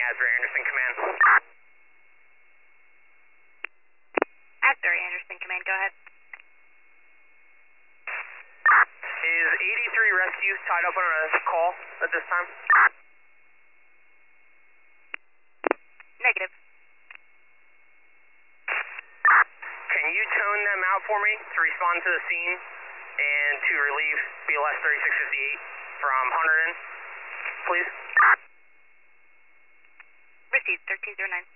Asbury Anderson Command. Asbury Anderson Command, go ahead. Is 83 Rescue tied up on a call at this time? Negative. Can you tone them out for me to respond to the scene and to relieve BLS 3658 from Hunterdon, please? Received, 1309.